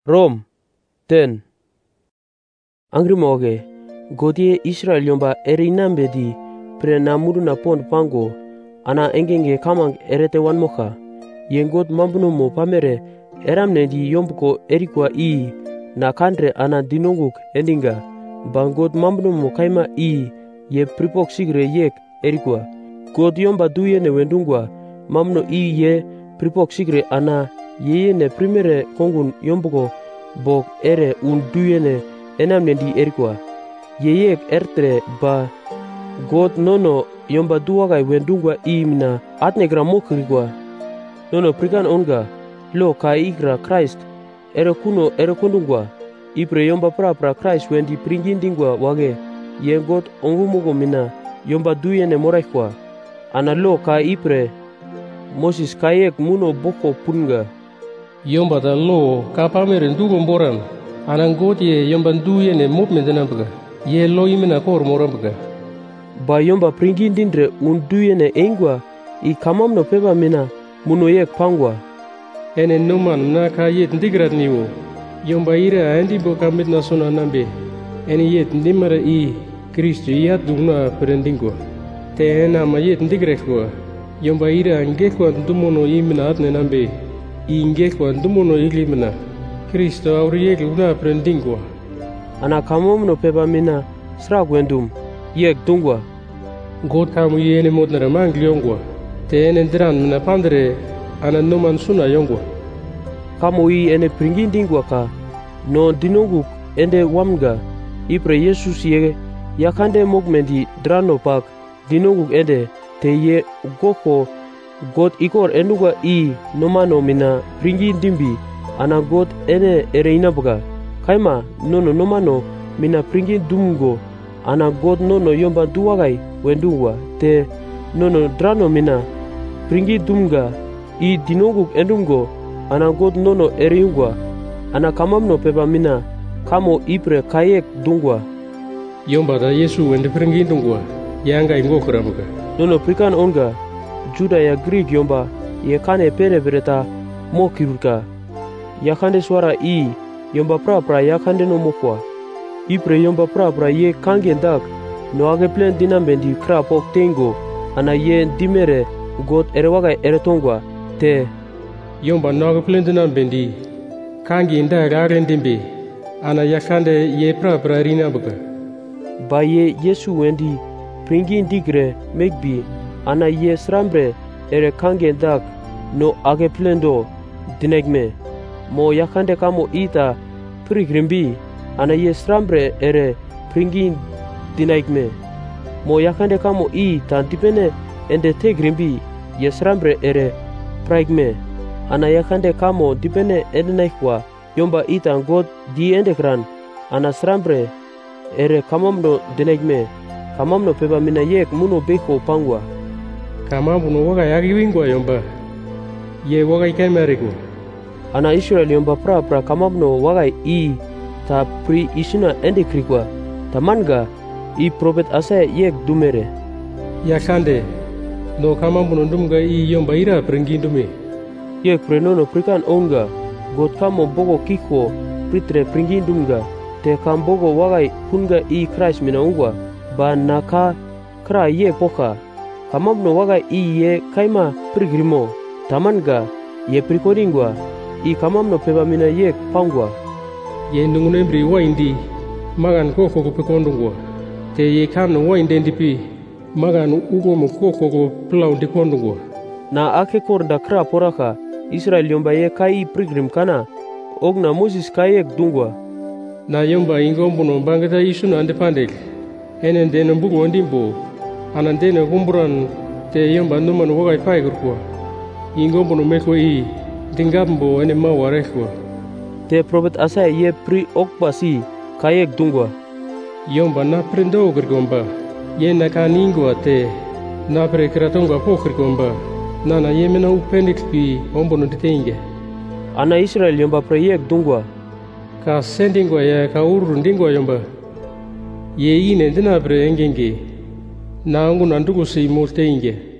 Rom 10. Angri moge godie Israel yomba ere inambe di pre na mudu na pond pango ana engenge kamang erete wan moka yengot mambuno mo pamere eramne di yombuko erikwa i na kandre ana dinonguk endinga bangot mambuno mo kaima i ye pripok sigre yek erikwa god yomba duye ne wendungwa mamno i ye pripok sigre ana yeye ne primere kongun yombuko bok ere un duyene enamne di erikwa yeyek ertre ba god nono yomba duwagai wendungwa imina atnegra mokrikwa nono prikan onga lo ka igra Christ ere kuno ere kondungwa ipre yomba pra Christ wendi pringindingwa wage ye god ongumogo mina yomba duyene moraikwa ana lo ka ipre Moses kayek muno boko punga yomba da lo ka pamere ndugo mboran anan god ye yomba duyene mopmendenambaga ye lo imina kor morambaga ba yomba pringindindre un duyene engwa I kamamno peba mina muno yek pangwa ene numan na ka yet ndigrat niwo yomba ira andi bo kamit na sona nambe ene yet ndimara I Kristo yat dugna perendingwa te ena ma yet ndigrekwa yomba ira ngekwa ndumono imina atne nambe I ngekwa ndumono iglimina Kristo auri yek lugna perendingwa ana kamamno peba mina sragwendum yek dungwa god kamu yene modnara mangliyongwa te ene ndran mina pandre ana numan suna yongwa kamo I ene pringindingwa ka no dinonguk ende wamga ipre Yesus ye yakande mogmendi drano pak dinonguk ende te ye goko god ikor enduga I nomano mina pringindimbi ana god ene ere inabuga kaima nono nomano mina pringindumgo ana god nono yomba duwagai wendungwa te nono drano mina pringindumga I dinonguk endungo ana god nono eriungwa ana kamamno peba mina kamo ipre kayek dungwa yomba da Yesu wende pringindungwa yanga ingokuramuga nono prikan onga Juda ya Greek yomba ye kane pere vereta mo kirurka yakande swara I yomba pra yakande no mokwa ipre yomba pra ye kangendak no age plen dinambendi krapok tengo ana ye dimere god erewaga eretongwa te yomba no age plen dinambendi kangi ndak arendimbe ana yakande ye pra rinabuga ba ye Yesu wendi pringi ndigre megbi ana ye srambre ere kangendak no age plendo dinegme mo yakande kamo ita prigrimbi ana ye srambre ere pringi dinegme mo yakande kamo ita dipene ende tegrimbi ye srambre ere praigme ana yakande kamo dipene endenekwa yomba ita god di endekran ana srambre ere kamamno dinegme kamamno peba mina yek muno beko pangwa kamabuno waga yagi wingwa yomba ye waga ikameriko ana Israel yomba pra kamamno waga I ta pri isuna endekrikwa tamanga I prophet Asaya yek dumere yakande no kamabuno dumga I yomba ira pringindume yek prenono prikan onga god kamo bogo kiko pritre pringindumga te kambogo waga punga I Christ mina ungwa ba naka kra ye poka kamamno waga I ye kaima prigrimo tamanga ye prikodingwa I kamamno peba mina yek pangwa ye ndungunembri waindi magan koko ko pekondungwa te ye kano wainde ndipi magan ugo mo koko ko plau ndikondungwa na ake korda kra poraka Israel yomba ye kai prigrim kana ogna Moses kayek dungwa na yomba ingombuno bangata isuna ande pandel ene ndeno mbugo ndimbo anandene gumburan te yomba numan wagai paigurkwa ingombuno meko I dingabmbo ene mawarekwa te prophet Asaya ye pri okbasi kayek dungwa yomba na prendo gergomba ye na kaningwa te na pre kratonga pokrgomba nana ye mena upendixpi ombono ditenge ana Israel yomba pre yek dungwa ka sendingwa ya ka uru ndingwa yomba ye ine dina pre engenge na angu nandugo sei molte inge